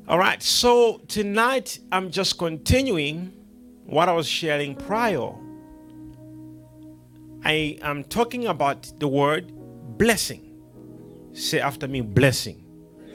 All right, so tonight I'm just continuing what I was sharing prior. I am talking about the word blessing. Say after me, blessing.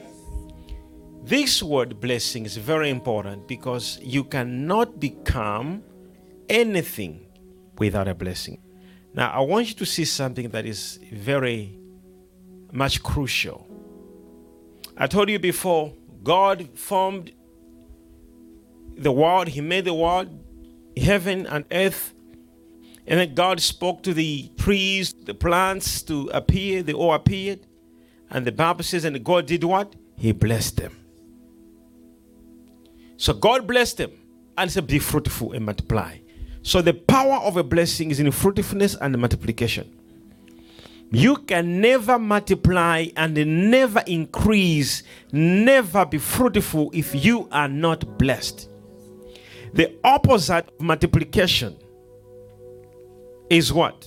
This word blessing is very important because you cannot become anything without a blessing. Now, I want you to see something that is very much crucial. I told you before, God formed the world. He made the world, heaven and earth. And then God spoke to the trees, the plants to appear. They all appeared. And the Bible says, and God did what? He blessed them. So God blessed them and said, be fruitful and multiply. So the power of a blessing is in fruitfulness and multiplication. You can never multiply and never increase, never be fruitful if you are not blessed. The opposite of multiplication is what?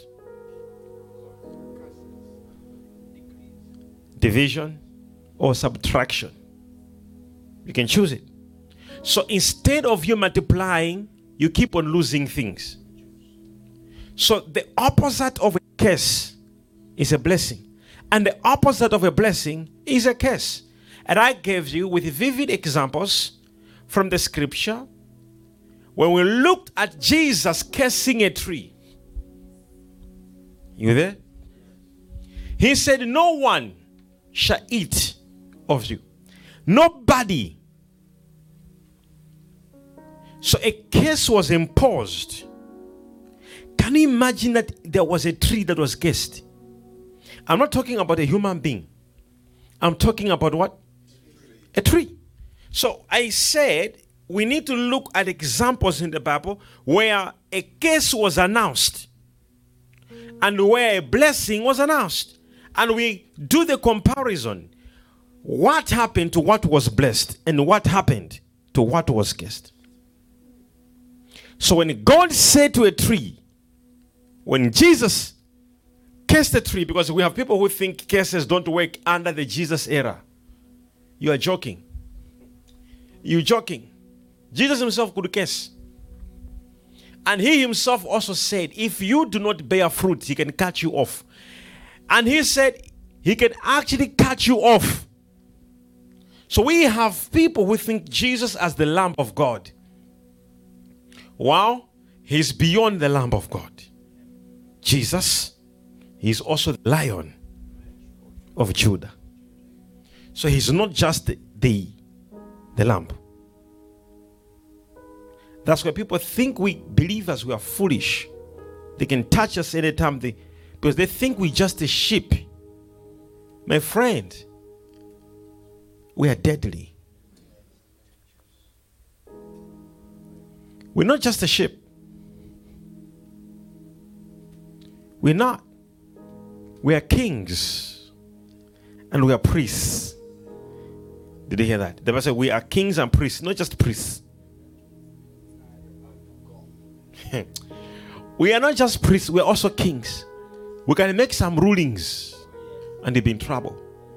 Division or subtraction. You can choose it. So instead of you multiplying, you keep on losing things. So the opposite of a curse is a blessing. And the opposite of a blessing is a curse. And I gave you with vivid examples from the scripture when we looked at Jesus cursing a tree. You there? He said, no one shall eat of you. Nobody. So a curse was imposed. Can you imagine that there was a tree that was cursed? I'm not talking about a human being. I'm talking about what? A tree. So I said we need to look at examples in the Bible where a curse was announced and where a blessing was announced. And we do the comparison. What happened to what was blessed and what happened to what was cursed? So when God said to a tree, when Jesus cursed the tree, because we have people who think curses don't work under the Jesus era. You are joking. You're joking. Jesus himself could curse. And he himself also said, if you do not bear fruit, he can cut you off. And he said, he can actually cut you off. So we have people who think Jesus as the Lamb of God. Wow, he's beyond the Lamb of God. Jesus, he's also the Lion of Judah. So he's not just the Lamb. That's why people think we believers, we are foolish. They can touch us anytime because they think we're just a sheep. My friend, we are deadly. We're not just a sheep. We're not. We are kings and we are priests. Did you hear that? The Bible said we are kings and priests, not just priests. We are not just priests, we are also kings. We can make some rulings and they'll be in trouble.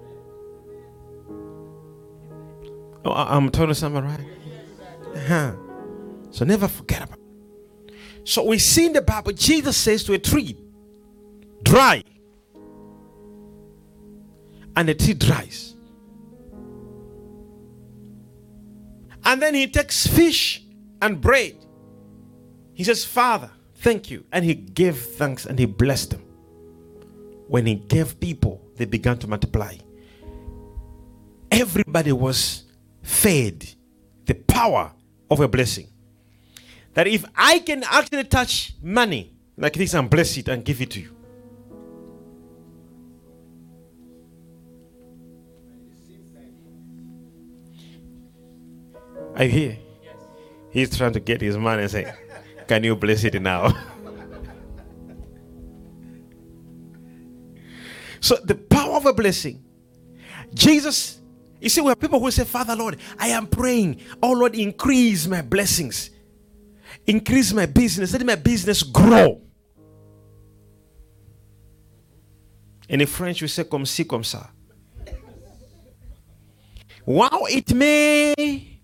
Oh, I'm telling you something, right? So never forget about it. So we see in the Bible, Jesus says to a tree, dry. And the tree dries. And then he takes fish and bread. He says, Father, thank you. And he gave thanks and he blessed them. When he gave people, they began to multiply. Everybody was fed the power of a blessing. That if I can actually touch money like this and bless it and give it to you. Are you here? He's trying to get his money and say, can you bless it now? So the power of a blessing. Jesus, you see, we have people who say, Father, Lord, I am praying. Oh, Lord, increase my blessings. Increase my business. Let my business grow. In French, we say, comme ci, comme ça. Wow, it may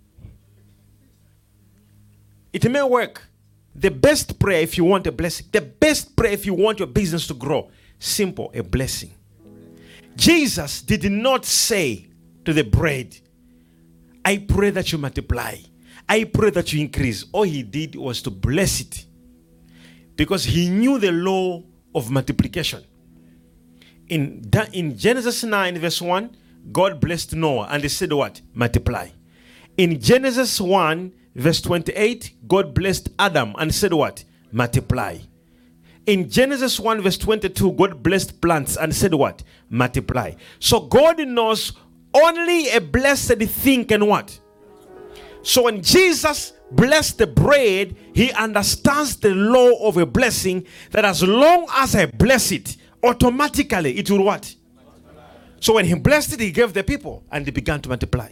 work. The best prayer if you want a blessing, the best prayer if you want your business to grow, simple, a blessing. Jesus did not say to the bread, I pray that you multiply. I pray that you increase. All he did was to bless it. Because he knew the law of multiplication. In Genesis 9 verse 1, God blessed Noah and he said what? Multiply. In Genesis 1 verse 28, God blessed Adam and said what? Multiply. In Genesis 1 verse 22, God blessed plants and said what? Multiply. So God knows only a blessed thing can what? So when Jesus blessed the bread, he understands the law of a blessing, that as long as I bless it, automatically it will what? Multiply. So when he blessed it, he gave the people and they began to multiply.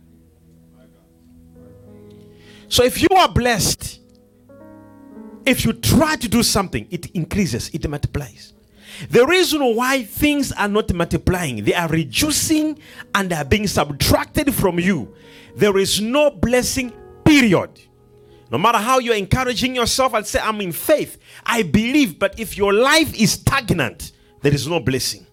So if you are blessed, if you try to do something, it increases, it multiplies. The reason why things are not multiplying, they are reducing and they are being subtracted from you. There is no blessing, period. No matter how you're encouraging yourself and say, I'm in faith, I believe, but if your life is stagnant, there is no blessing.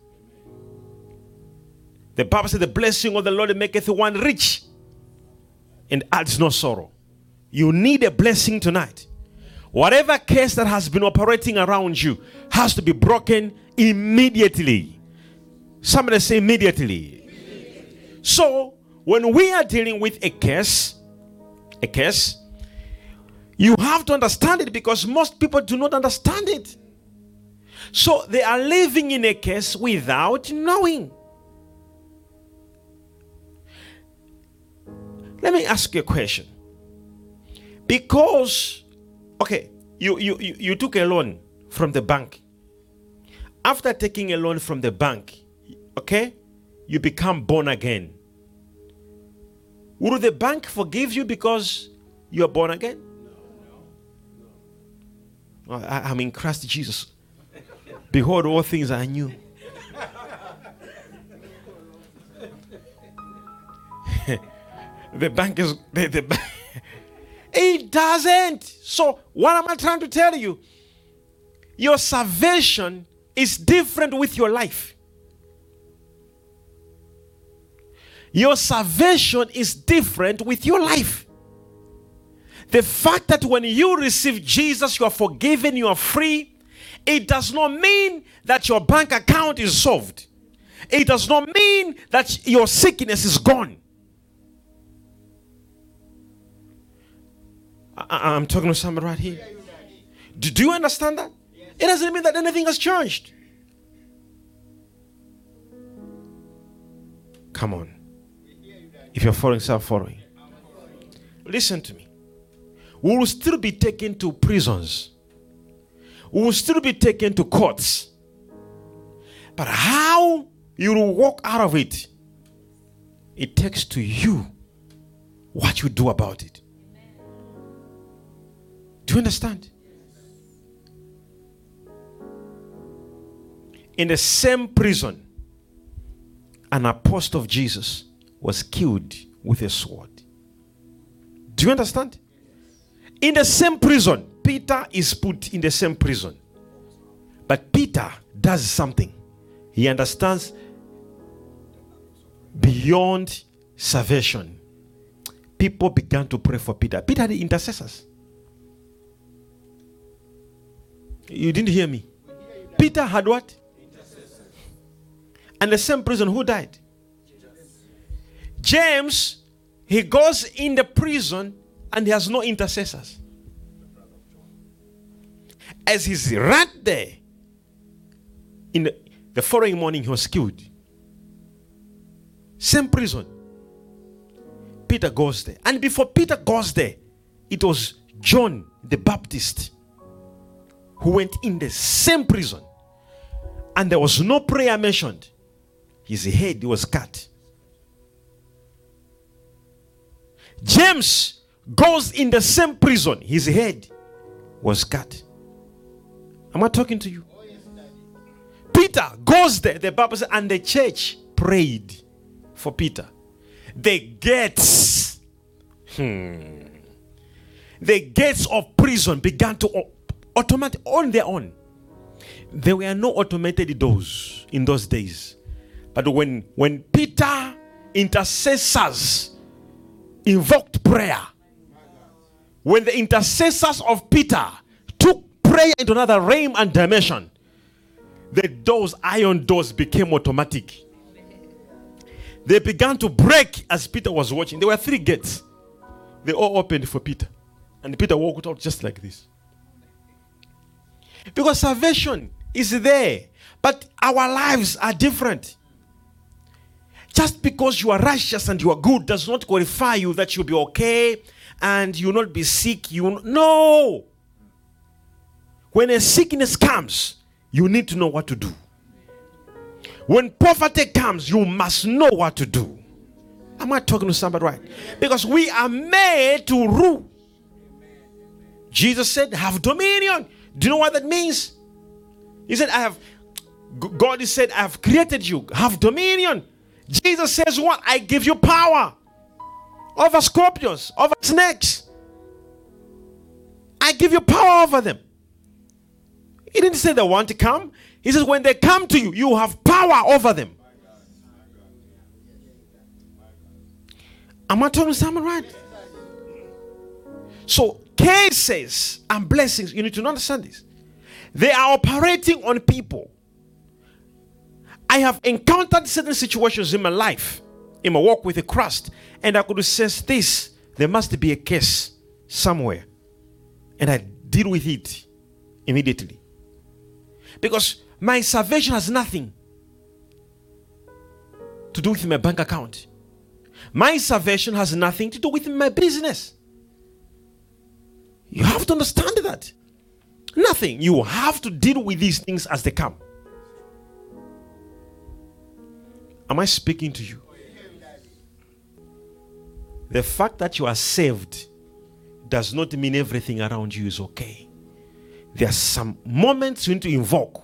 The Bible says the blessing of the Lord maketh one rich and adds no sorrow. You need a blessing tonight. Whatever curse that has been operating around you has to be broken immediately. Somebody say immediately. So, when we are dealing with a curse, you have to understand it, because most people do not understand it. So, they are living in a curse without knowing. Let me ask you a question. Because, okay, you took a loan from the bank. After taking a loan from the bank, okay, you become born again. Would the bank forgive you because you are born again? No. I'm in Christ Jesus. Behold, all things are new. The bank is the bank. It doesn't. So what am I trying to tell you? Your salvation is different with your life. Your salvation is different with your life. The fact that when you receive Jesus, you are forgiven, you are free, it does not mean that your bank account is solved. It does not mean that your sickness is gone. I'm talking to somebody right here. Do you understand that? It doesn't mean that anything has changed. Come on. If you're following, start following. Listen to me. We will still be taken to prisons. We will still be taken to courts. But how you will walk out of it, it takes to you what you do about it. Do you understand? In the same prison, an apostle of Jesus was killed with a sword. Do you understand? In the same prison, Peter is put in the same prison. But Peter does something. He understands beyond salvation. People began to pray for Peter. Peter had the intercessors. You didn't hear me. Peter had what? And the same prison, who died? James, he goes in the prison and he has no intercessors. As he's right there, in the following morning, he was killed. Same prison. Peter goes there. And before Peter goes there, it was John the Baptist who went in the same prison. And there was no prayer mentioned. His head was cut. James goes in the same prison. His head was cut. Am I talking to you? Peter goes there, the Bible says, and the church prayed for Peter. the gates, the gates of prison began to automatic on their own. There were no automated doors in those days. But when Peter, intercessors, invoked prayer, when the intercessors of Peter took prayer into another realm and dimension, the doors, iron doors, became automatic. They began to break as Peter was watching. There were 3 gates. They all opened for Peter. And Peter walked out just like this. Because salvation is there. But our lives are different. Just because you are righteous and you are good does not qualify you that you'll be okay and you'll not be sick. No. When a sickness comes, you need to know what to do. When poverty comes, you must know what to do. Am I talking to somebody right? Because we are made to rule. Jesus said, have dominion. Do you know what that means? He said, God said, I have created you. Have dominion. Jesus says what? I give you power over scorpions, over snakes. I give you power over them. He didn't say they want to come. He says when they come to you, you have power over them. Am I talking to someone right? So cases and blessings, you need to understand this. They are operating on people. I have encountered certain situations in my life, in my walk with Christ, and I could sense this. There must be a case somewhere. And I deal with it immediately. Because my salvation has nothing to do with my bank account. My salvation has nothing to do with my business. You have to understand that. Nothing. You have to deal with these things as they come. Am I speaking to you? The fact that you are saved does not mean everything around you is okay. There are some moments you need to invoke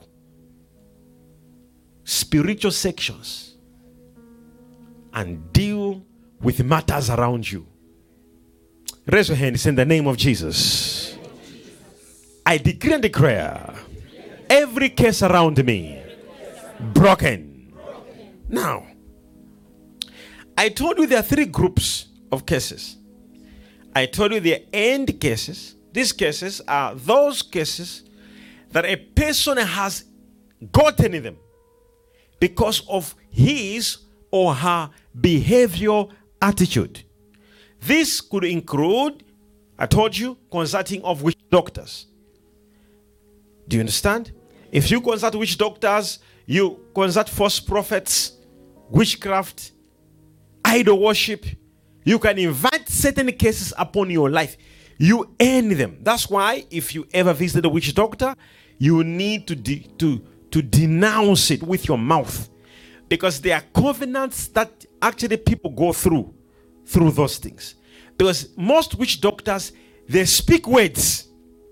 spiritual sections and deal with matters around you. Raise your hands in the name of Jesus. I decree and declare every case around me broken. Now, I told you there are 3 groups of cases. I told you the end cases. These cases are those cases that a person has gotten in them because of his or her behavioral attitude. This could include, I told you, consulting of witch doctors. Do you understand? If you consult witch doctors, you consult false prophets, witchcraft, idol worship, you can invite certain cases upon your life. You earn them. That's why if you ever visit a witch doctor, you need to denounce it with your mouth. Because there are covenants that actually people go through those things. Because most witch doctors, they speak words.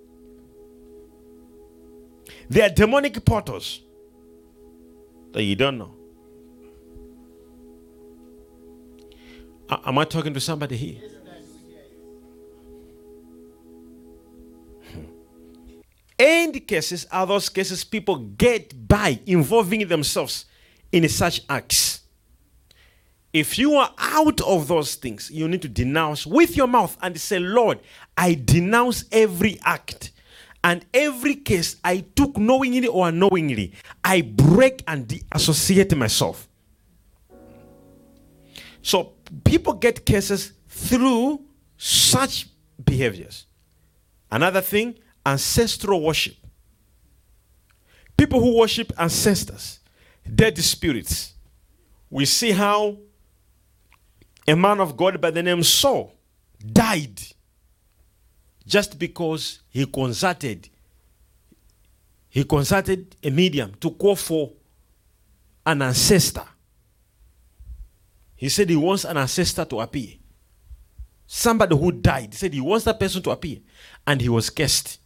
They are demonic portals that you don't know. Am I talking to somebody here? End cases are those cases people get by involving themselves in such acts. If you are out of those things, you need to denounce with your mouth and say, Lord, I denounce every act and every case I took knowingly or unknowingly. I break and associate myself. So people get cases through such behaviors. Another thing, ancestral worship. People who worship ancestors, dead spirits. We see how a man of God by the name Saul died just because he consulted a medium to call for an ancestor. He said he wants an ancestor to appear. Somebody who died, he said he wants that person to appear. And he was cursed.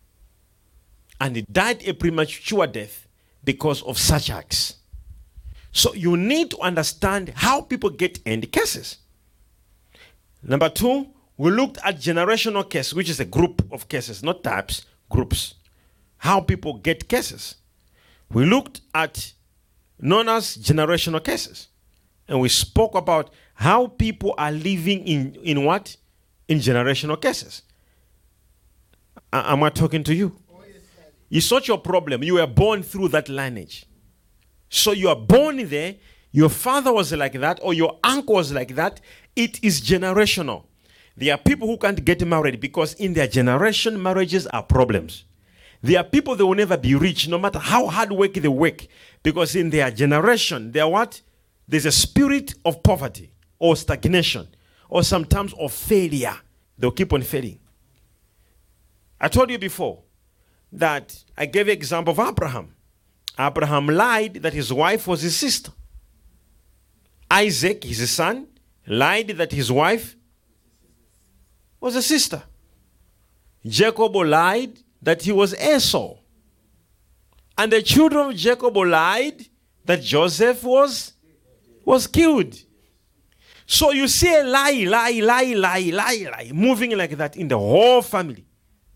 And he died a premature death because of such acts. So you need to understand how people get end cases. Number 2, we looked at generational case, which is a group of cases, not types, groups. How people get cases. We looked at known as generational cases. And we spoke about how people are living in what? In generational cases. Am I talking to you? It's not your problem. You were born through that lineage. So you are born there. Your father was like that, or your uncle was like that. It is generational. There are people who can't get married because in their generation, marriages are problems. There are people that will never be rich, no matter how hard work they work, because in their generation, they are what? There's a spirit of poverty or stagnation or sometimes of failure. They'll keep on failing. I told you before that I gave an example of Abraham. Abraham lied that his wife was his sister. Isaac, his son, lied that his wife was a sister. Jacob lied that he was Esau. And the children of Jacob lied that Joseph was killed. So you see a lie, moving like that in the whole family.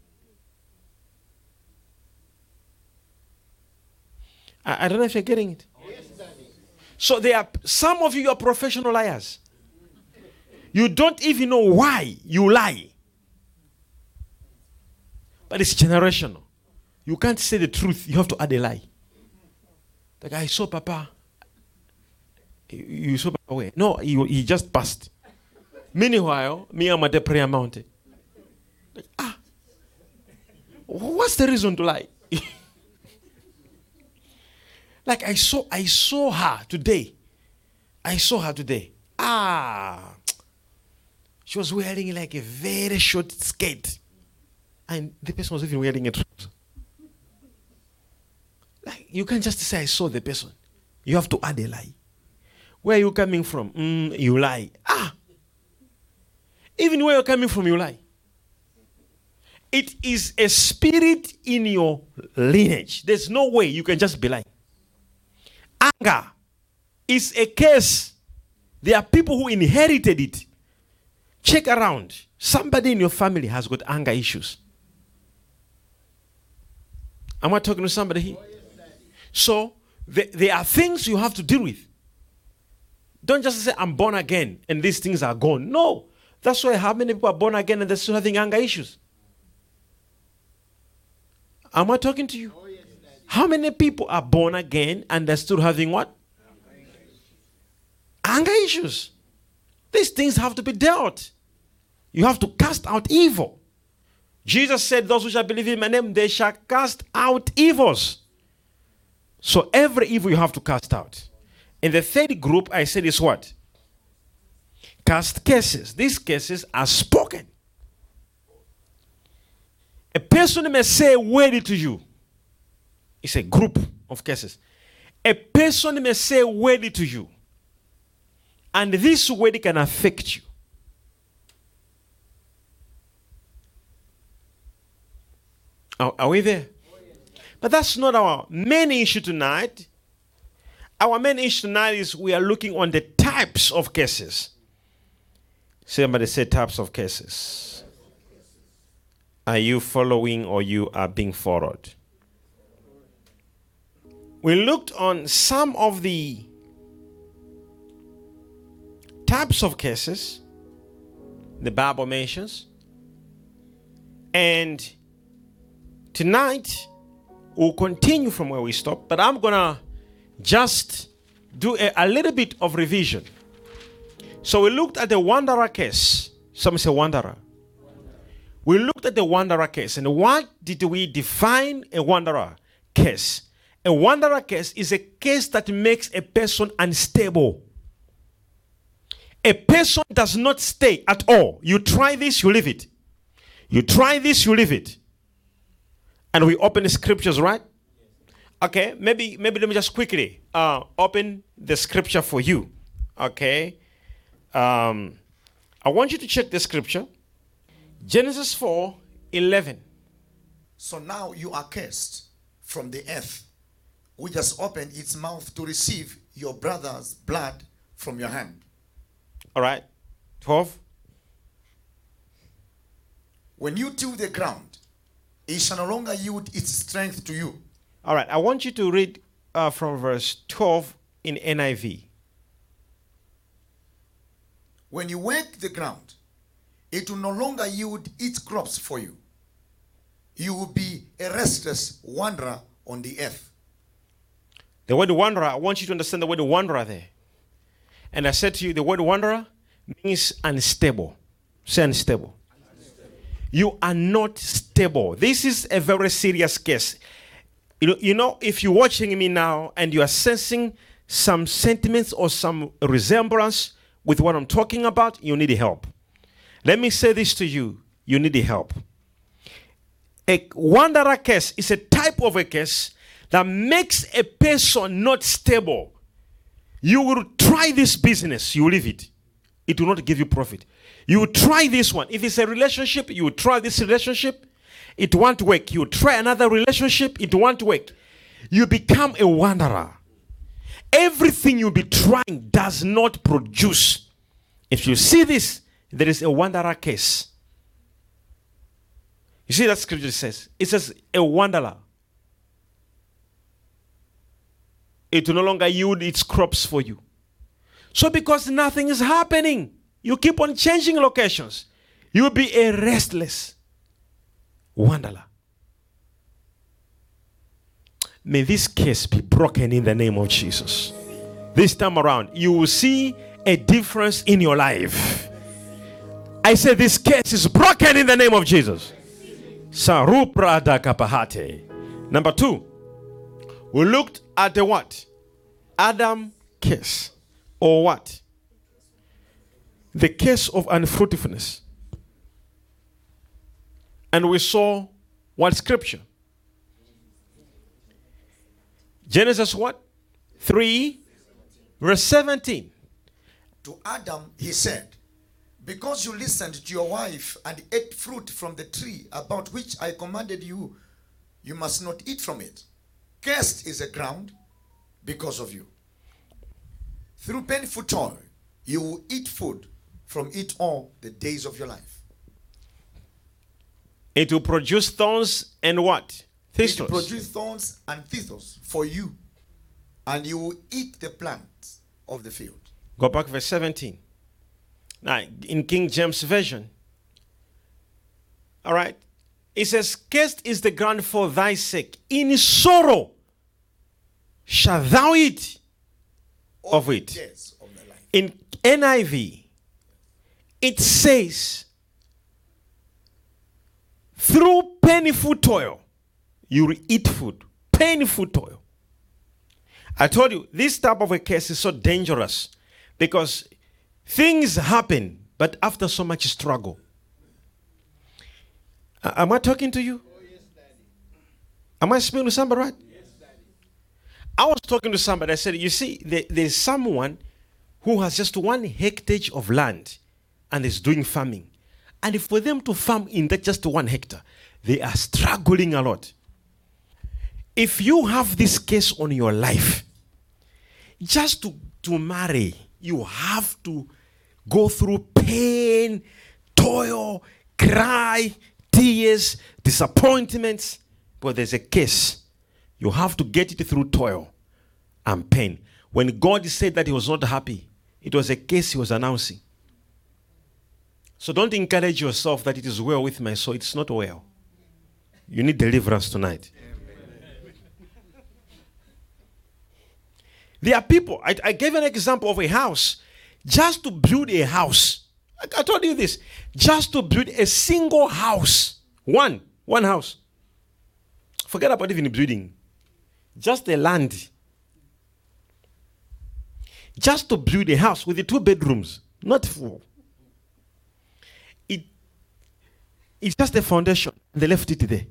I don't know if you're getting it. So there are some of you are professional liars. You don't even know why you lie. But it's generational. You can't say the truth. You have to add a lie. The guy saw Papa. You saw Papa where? No, he just passed. Meanwhile, me, I'm at the prayer mountain. Like, what's the reason to lie? Like I saw her today. She was wearing like a very short skirt. And the person was even wearing a trouser. Like, you can't just say I saw the person. You have to add a lie. Where are you coming from? You lie. Even where you're coming from, you lie. It is a spirit in your lineage. There's no way you can just be lying. Anger is a curse. There are people who inherited it. Check around. Somebody in your family has got anger issues. Am I talking to somebody here? So, there are things you have to deal with. Don't just say, I'm born again and these things are gone. No. That's why how many people are born again and they're still having anger issues? Am I talking to you? How many people are born again and they're still having what? Anger issues. These things have to be dealt. You have to cast out evil. Jesus said, those who shall believe in my name, they shall cast out evils. So every evil you have to cast out. In the third group, I said is what? Cast cases. These cases are spoken. A person may say a word to you. It's a group of cases. A person may say a word to you. And this word can affect you. Are we there? But that's not our main issue tonight. Our main issue tonight is we are looking on the types of cases. Somebody say types of cases. Are you following or you are being followed? We looked on some of the types of cases the Bible mentions. And tonight, we'll continue from where we stopped, but I'm going to just do a little bit of revision. So we looked at the wanderer case. Some say wanderer. We looked at the wanderer case. And what did we define a wanderer case? A wanderer case is a case that makes a person unstable. A person does not stay at all. You try this, you leave it. You try this, you leave it. And we open the scriptures, right? Okay, maybe let me just quickly open the scripture for you. Okay. I want you to check the scripture. Genesis 4:11. So now you are cursed from the earth, which has opened its mouth to receive your brother's blood from your hand. All right. 12. When you till the ground, it shall no longer yield its strength to you. All right. I want you to read from verse 12 in NIV. When you work the ground, it will no longer yield its crops for you. You will be a restless wanderer on the earth. The word wanderer, I want you to understand the word wanderer there. And I said to you, the word wanderer means unstable. Say unstable. You are not stable. This is a very serious case. You know, if you're watching me now and you are sensing some sentiments or some resemblance with what I'm talking about, you need help. Let me say this to you. You need help. A wanderer case is a type of a case that makes a person not stable. You will try this business, you will leave it. It will not give you profit. You will try this one. If it's a relationship, you will try this relationship. It won't work. You will try another relationship. It won't work. You become a wanderer. Everything you'll be trying does not produce. If you see this, there is a wanderer case. You see that scripture says? It says a wanderer. It will no longer yield its crops for you. So because nothing is happening, you keep on changing locations. You'll be a restless wanderer. May this case be broken in the name of Jesus. This time around, you will see a difference in your life. I say this case is broken in the name of Jesus. Saruprada kapahate. Number 2, we looked at the what? Adam case. Or what? The case of unfruitfulness. And we saw what scripture? Genesis what? 3 verse 17. To Adam he said, because you listened to your wife and ate fruit from the tree about which I commanded you, you must not eat from it. Cursed is the ground because of you. Through painful toil, you will eat food from it all the days of your life. It will produce thorns and what? Thistles. It will produce thorns and thistles for you, and you will eat the plants of the field. Go back verse 17. Now, in King James Version, all right, it says, cursed is the ground for thy sake. In sorrow shalt thou eat of it. Yes, of the life. In NIV, it says, through painful toil, you will eat food. Painful toil. I told you, this type of a case is so dangerous because things happen, but after so much struggle. Am I talking to you? Oh, yes, Daddy. Am I speaking to somebody, right? Yes, Daddy. I was talking to somebody. I said, you see, there's someone who has just 1 hectare of land and is doing farming. And for them to farm in that just 1 hectare, they are struggling a lot. If you have this case on your life, just to marry, you have to go through pain, toil, cry, tears, disappointments. But there's a case. You have to get it through toil and pain. When God said that he was not happy, it was a case he was announcing. So don't encourage yourself that it is well with my soul. It's not well. You need deliverance tonight. There are people, I gave an example of a house. Just to build a house, I told you this, just to build a single house, one house. Forget about even building. Just a land. Just to build a house with the 2 bedrooms, not 4. It's just a foundation. They left it there.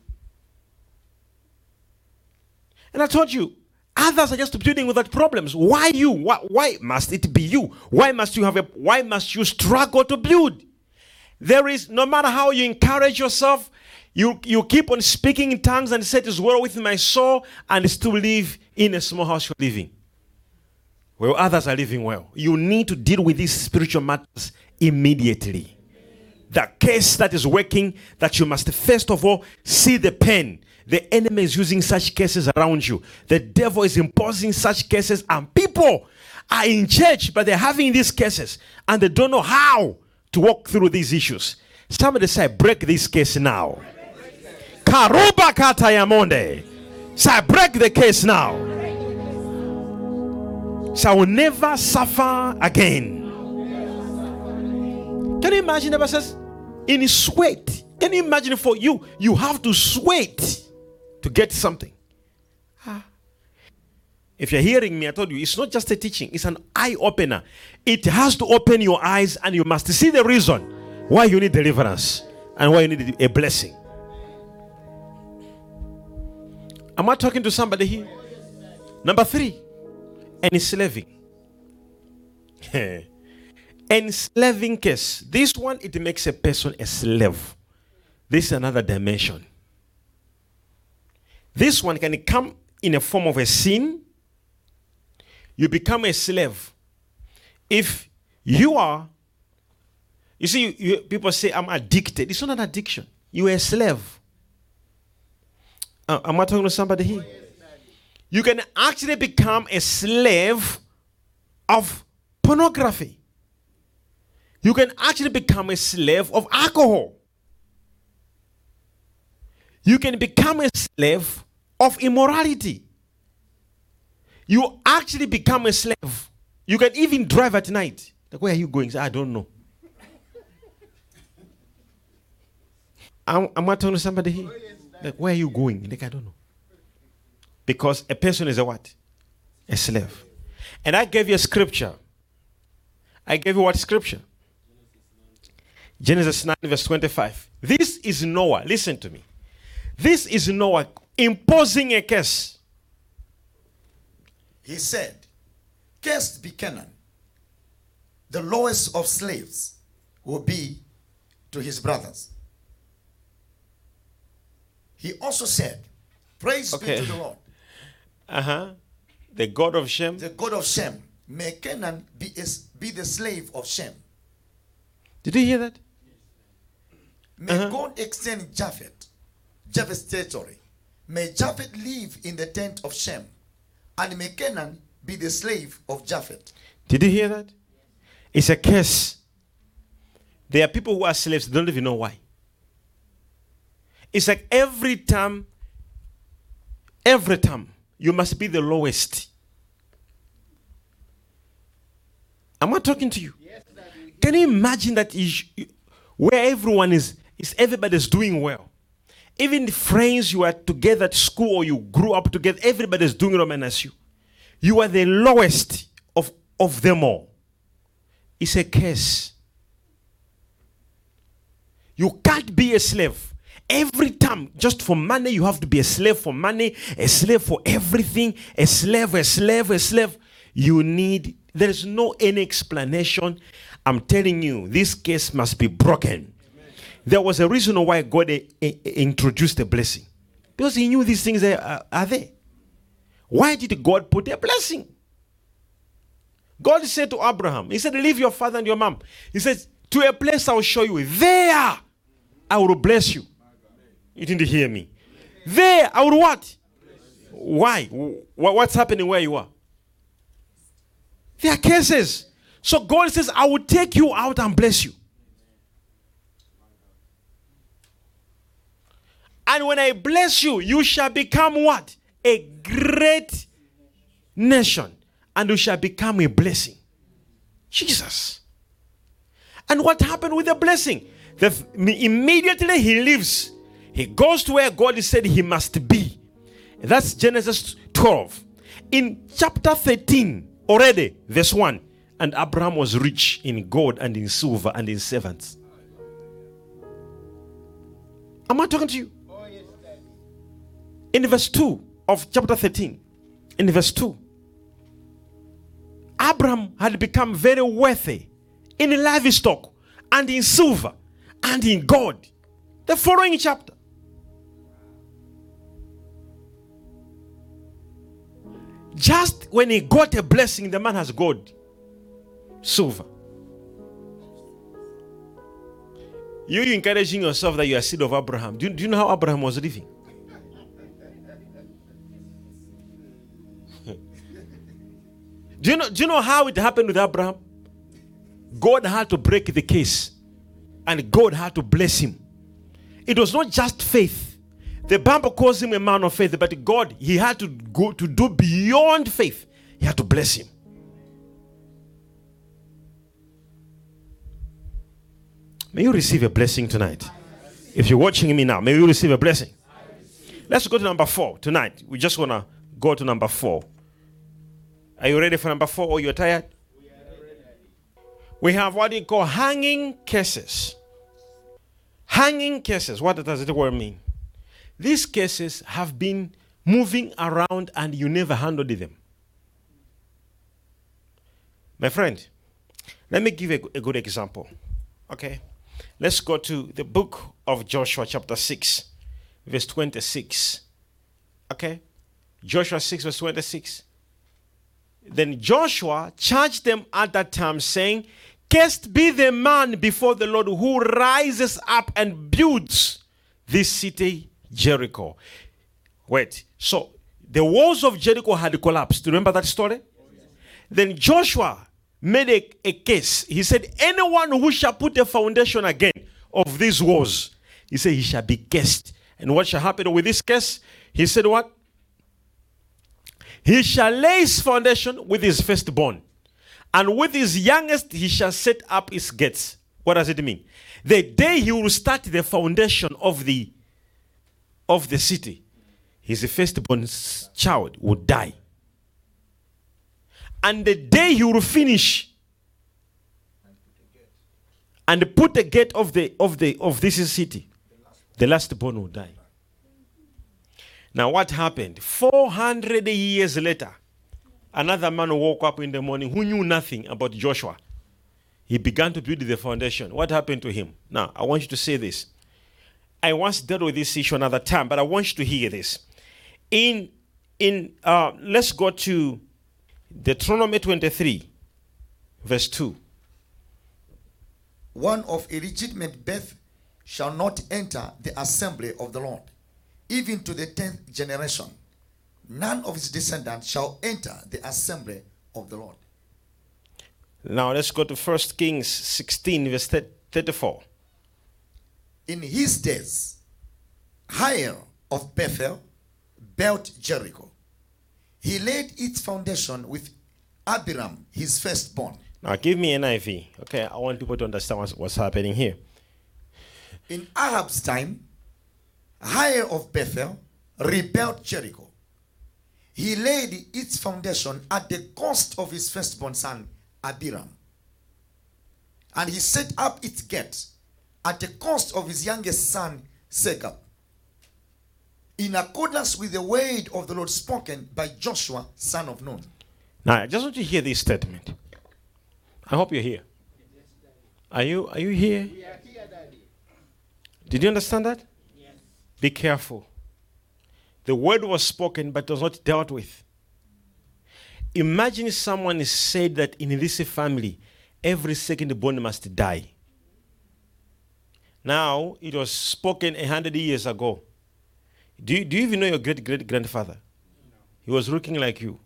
And I told you, others are just building without problems. Why you? Why must it be you? Why must you struggle to build? There is, no matter how you encourage yourself, you keep on speaking in tongues and say it is well with my soul and still live in a small house you're living. while others are living well. You need to deal with these spiritual matters immediately. The case that is working, that you must first of all see the pain. The enemy is using such cases around you. The devil is imposing such cases, and people are in church, but they're having these cases, and they don't know how to walk through these issues. Somebody say, break this case now. Karuba Katayamonde. Say, break the case now. So I will never suffer again. Can you imagine the verses? In sweat. Can you imagine for you? You have to sweat to get something. If you're hearing me, I told you, it's not just a teaching, it's an eye opener. It has to open your eyes, and you must see the reason why you need deliverance and why you need a blessing. Am I talking to somebody here? Number 3, enslaving. Enslaving case. This one, it makes a person a slave. This is another dimension. This one can come in a form of a sin. You become a slave. If you are, you see, people say, I'm addicted. It's not an addiction. You are a slave. Am I talking to somebody here? You can actually become a slave of pornography. You can actually become a slave of alcohol. You can become a slave of immorality. You actually become a slave. You can even drive at night. Like, where are you going? Say, I don't know. Am I talking to somebody here? Like, where are you going? Like, I don't know. Because a person is a what? A slave. And I gave you a scripture. I gave you what scripture? Genesis 9 verse 25. This is Noah. Listen to me. This is Noah imposing a curse. He said, cursed be Canaan. The lowest of slaves will be to his brothers. He also said, praise be to the Lord. The God of Shem. The God of Shem. May Canaan be the slave of Shem. Did you hear that? May God extend Japheth's territory. May Japheth live in the tent of Shem. And may Canaan be the slave of Japheth. Did you hear that? It's a curse. There are people who are slaves, they don't even know why. It's like every time, you must be the lowest. Am I talking to you? Yes, can you imagine that where everyone is everybody's doing well? Even the friends you are together at school or you grew up together, everybody's doing well minus you. You are the lowest of them all. It's a curse. You can't be a slave. Every time, just for money, you have to be a slave for money, a slave for everything, a slave. There is no any explanation. I'm telling you, this case must be broken. There was a reason why God introduced the blessing. Because he knew these things are there. Why did God put a blessing? God said to Abraham, he said, leave your father and your mom. He says, to a place I will show you. There I will bless you. You didn't hear me. There I will what? Why? What's happening where you are? There are cases. So God says, I will take you out and bless you. And when I bless you, you shall become what? A great nation. And you shall become a blessing. Jesus. And what happened with the blessing? Immediately he leaves. He goes to where God said he must be. That's Genesis 12. In chapter 13, already, verse 1. And Abraham was rich in gold and in silver and in servants. Am I talking to you? In verse 2 of chapter 13, in verse 2, Abraham had become very wealthy in livestock and in silver and in gold. The following chapter. Just when he got a blessing, the man has gold, silver. You encouraging yourself that you are seed of Abraham. Do you know how Abraham was living? Do you know how it happened with Abraham? God had to break the case, and God had to bless him. It was not just faith. The Bible calls him a man of faith, but God, he had to go to do beyond faith. He had to bless him. May you receive a blessing tonight. If you're watching me now, may you receive a blessing. Let's go to number 4 tonight. We just want to go to number 4. Are you ready for number 4 or you're tired? We have what you call hanging cases. Hanging cases. What does the word mean? These cases have been moving around and you never handled them. My friend, let me give a good example. Okay? Let's go to the book of Joshua chapter 6, verse 26. Okay? Joshua 6, verse 26. Then Joshua charged them at that time, saying, "Cursed be the man before the Lord who rises up and builds this city, Jericho." Wait, so the walls of Jericho had collapsed. Remember that story? Then Joshua made a case. He said, anyone who shall put the foundation again of these walls, he said, he shall be cursed. And what shall happen with this curse? He said what? He shall lay his foundation with his firstborn, and with his youngest he shall set up his gates. What does it mean? The day he will start the foundation of the city, his firstborn child will die. And the day he will finish and put the gate of this city, the lastborn will die. Now what happened? 400 years later, another man woke up in the morning who knew nothing about Joshua. He began to build the foundation. What happened to him? Now, I want you to say this. I once dealt with this issue another time, but I want you to hear this. Let's go to Deuteronomy 23, verse 2. One of illegitimate birth shall not enter the assembly of the Lord, even to the 10th generation. None of his descendants shall enter the assembly of the Lord. Now let's go to 1 Kings 16, verse 34. In his days, Hiel of Bethel built Jericho. He laid its foundation with Abiram, his firstborn. Now give me NIV. Okay, I want people to understand what's happening here. In Ahab's time, Hiel of Bethel rebuilt Jericho. He laid its foundation at the cost of his firstborn son, Abiram. And he set up its gates at the cost of his youngest son, Segub, in accordance with the word of the Lord spoken by Joshua, son of Nun. Now, I just want you to hear this statement. I hope you're here. Are you here? We are here, Daddy. Did you understand that? Yes. Be careful. The word was spoken, but it was not dealt with. Imagine someone said that in this family, every second born must die. Now, it was spoken 100 years ago. Do you even know your great-great-grandfather? No. He was looking like you.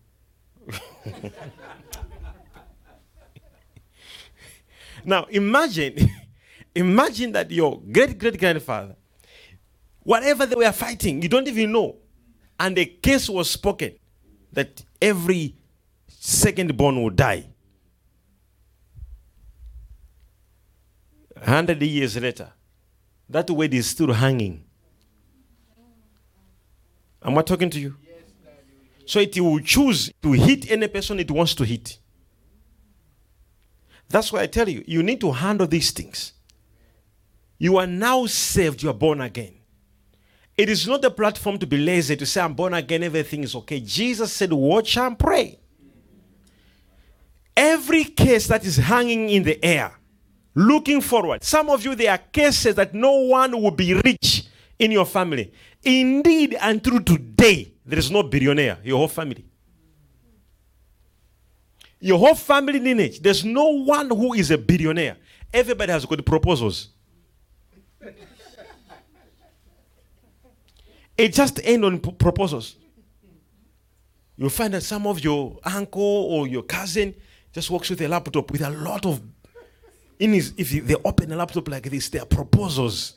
Now, imagine that your great-great-grandfather, whatever they were fighting, you don't even know. And the case was spoken that every second born will die. 100 years later, that word is still hanging. Am I talking to you? Yes, Daddy. So it will choose to hit any person it wants to hit. That's why I tell you, you need to handle these things. You are now saved, you are born again. It is not a platform to be lazy, to say I'm born again, everything is okay. Jesus said, watch and pray. Every case that is hanging in the air, looking forward. Some of you, there are cases that no one will be rich in your family. Indeed, and through today, there is no billionaire, your whole family. Your whole family lineage, there's no one who is a billionaire. Everybody has got proposals. It just ends on proposals. You'll find that some of your uncle or your cousin just works with a laptop with a lot of, if they open a laptop like this, there are proposals.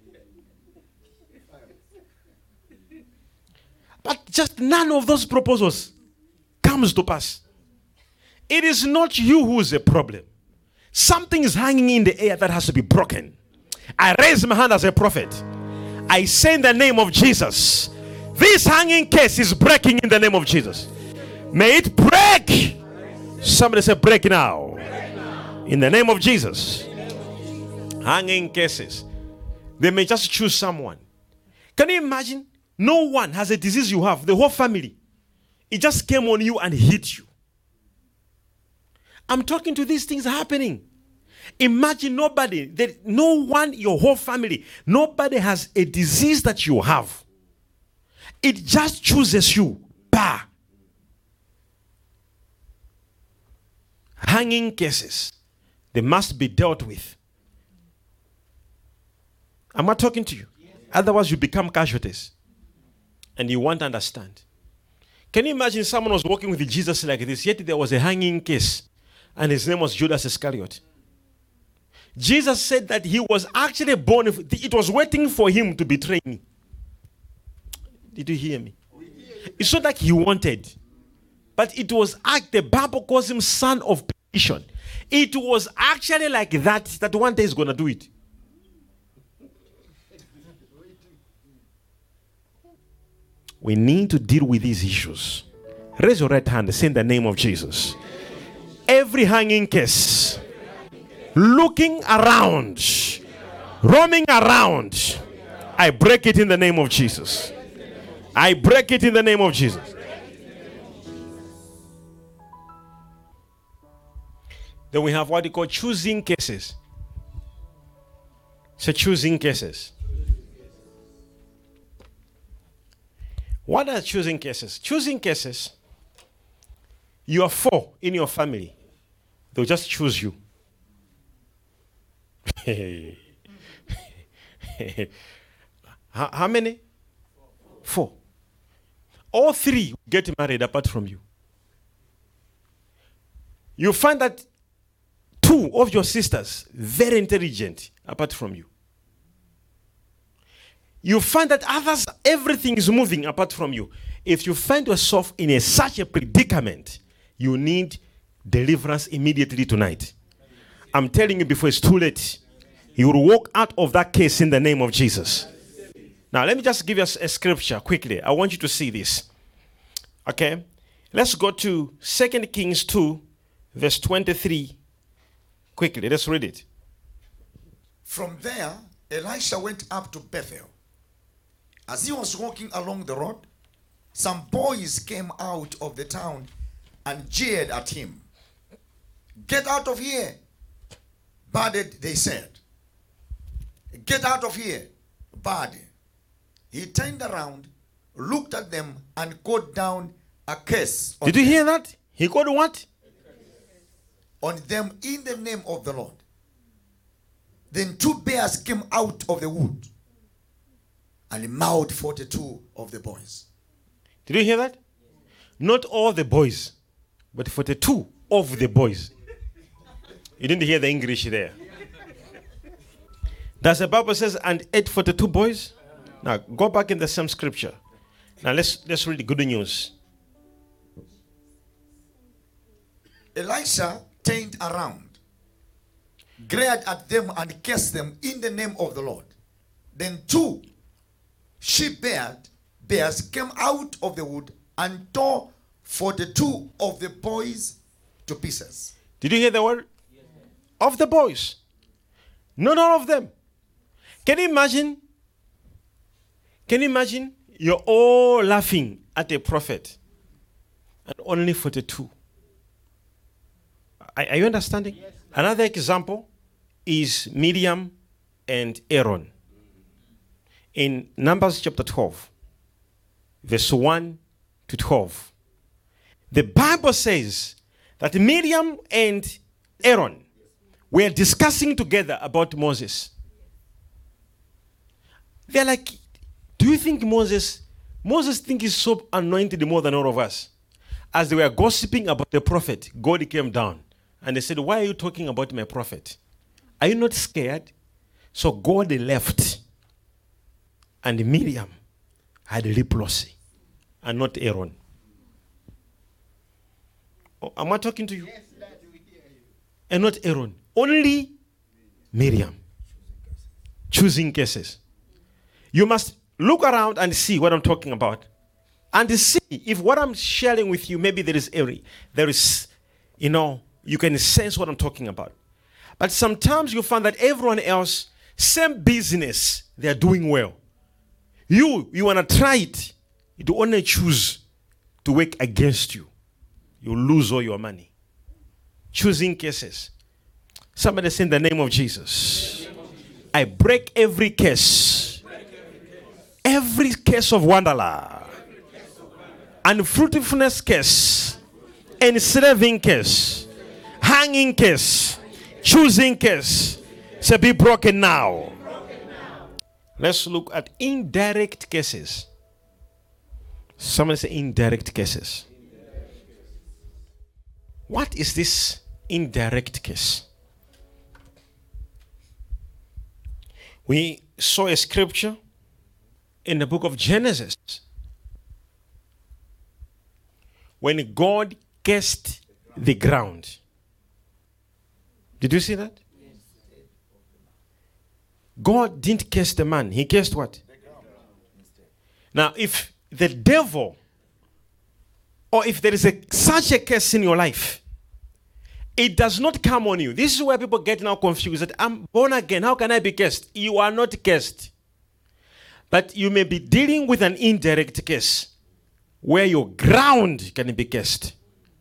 But just none of those proposals comes to pass. It is not you who is a problem. Something is hanging in the air that has to be broken. I raise my hand as a prophet. I say in the name of Jesus, this hanging case is breaking in the name of Jesus. May it break. Somebody say break now. In the name of Jesus. Hanging cases. They may just choose someone. Can you imagine? No one has a disease you have. The whole family. It just came on you and hit you. I'm talking to these things happening. Imagine no one, your whole family, nobody has a disease that you have. It just chooses you. Bah. Hanging cases. They must be dealt with. Am I talking to you? Otherwise you become casualties. And you won't understand. Can you imagine someone was walking with Jesus like this, yet there was a hanging case, and his name was Judas Iscariot. Jesus said that he was actually born, it was waiting for him to betray me. Did you hear me? It's not like he wanted, but it was, the Bible calls him son of perdition. It was actually like that one day he's going to do it. We need to deal with these issues. Raise your right hand, say in the name of Jesus. Every hanging case, looking around, roaming around, I break it in the name of Jesus. I break it in the name of Jesus. Then we have what they call choosing cases. So choosing cases. What are choosing cases? Choosing cases, you are 4 in your family. They'll just choose you. How many? 4. All 3 get married apart from you. You find that 2 of your sisters, very intelligent, apart from you. You find that others, everything is moving apart from you. If you find yourself in such a predicament, you need deliverance immediately tonight. I'm telling you before it's too late. You will walk out of that case in the name of Jesus. Now, let me just give us a scripture quickly. I want you to see this. Okay? Let's go to 2 Kings 2, verse 23. Quickly, let's read it. From there, Elisha went up to Bethel. As he was walking along the road, some boys came out of the town and jeered at him. "Get out of here, Bad," they said. "Get out of here, Bad." He turned around, looked at them, and called down a curse. Did you hear that? He called what? On them in the name of the Lord. Then 2 bears came out of the wood and mauled 42 of the boys. Did you hear that? Not all the boys, but 42 of the boys. You didn't hear the English there. Does the Bible says and ate 42 boys? Now go back in the same scripture. Now let's read the good news. Elisha turned around, glared at them, and cursed them in the name of the Lord. Then 2 she-bears came out of the wood and tore 42 of the boys to pieces. Did you hear the word? Yes. Of the boys. Not all of them. Can you imagine? You're all laughing at a prophet and only 42. Are you understanding? Yes. Another example is Miriam and Aaron. In Numbers chapter 12, verse 1 to 12, the Bible says that Miriam and Aaron were discussing together about Moses. They're like, do you think Moses think he's so anointed more than all of us? As they were gossiping about the prophet, God came down and they said, why are you talking about my prophet? Are you not scared? So God left, and Miriam had leprosy and not Aaron. Oh, am I talking to you? Yes, Dad, we hear you. And not Aaron. Only Miriam. Choosing cases. You must look around and see what I'm talking about. And see if what I'm sharing with you, maybe there is, you can sense what I'm talking about. But sometimes you find that everyone else, same business, they're doing well. You want to try it. You only choose to work against you. You lose all your money. Choosing cases. Somebody say in the name of Jesus. I break every case. Every case of wanderlust. Unfruitfulness case. Enslaving case. Hanging case. Choosing case. Shall be broken now. Let's look at indirect cases. Somebody say indirect cases. What is this indirect case? We saw a scripture in the book of Genesis when God cursed the ground. Did you see that? God didn't curse the man. He cursed what? Now, if the devil, or if there is such a curse in your life, it does not come on you. This is where people get now confused. That I'm born again. How can I be cursed? You are not cursed. But you may be dealing with an indirect curse where your ground can be cursed.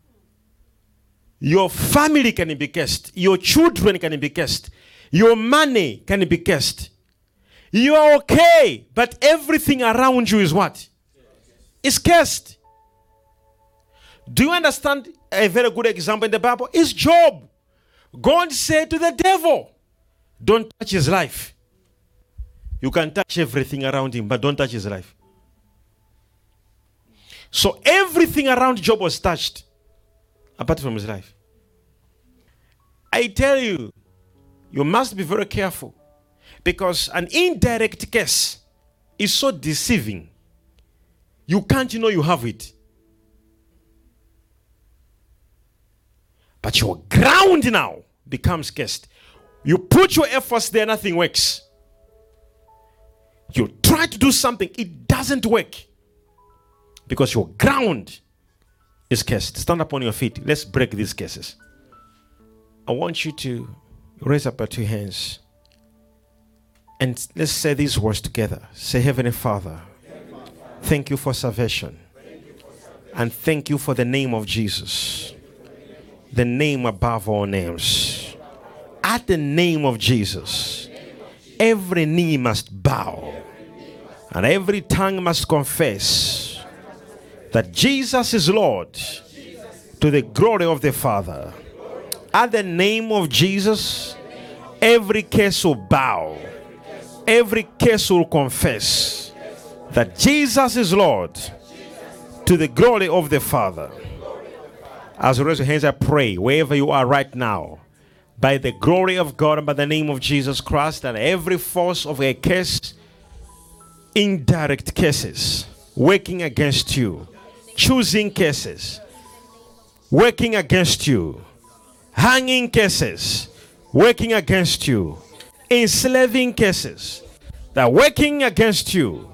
Your family can be cursed. Your children can be cursed. Your money can be cursed. You are okay, but everything around you is what? It's cursed. Do you understand a very good example in the Bible? It's Job. God said to the devil, don't touch his life. You can touch everything around him, but don't touch his life. So everything around Job was touched, apart from his life. I tell you, you must be very careful, because an indirect curse is so deceiving. You can't know you have it. But your ground now becomes cursed. You put your efforts there, nothing works. You try to do something, it doesn't work. Because your ground is cursed. Stand up on your feet. Let's break these curses. I want you to raise up your two hands. And let's say these words together. Say, Heavenly Father, thank you for salvation. And thank you for the name of Jesus. The name above all names. At the name of Jesus, every knee must bow. And every tongue must confess that Jesus is Lord, to the glory of the Father. At the name of Jesus, every case will bow. Every case will confess that Jesus is Lord, to the glory of the Father. As you raise your hands, I pray, wherever you are right now, by the glory of God and by the name of Jesus Christ, that every force of a curse, indirect cases, working against you, choosing cases, working against you, hanging cases, working against you, enslaving cases, that working against you,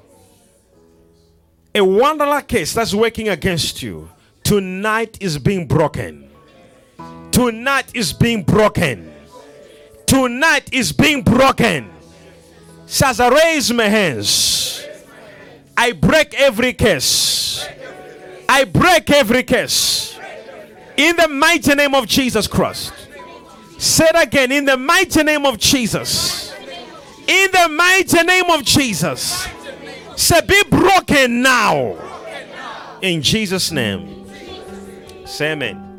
a wanderer case that's working against you, tonight is being broken. Tonight is being broken. Tonight is being broken. So as I raise my hands, I break every curse. I break every curse. In the mighty name of Jesus Christ. Say it again. In the mighty name of Jesus. In the mighty name of Jesus. Say, be broken now. In Jesus' name. Say amen.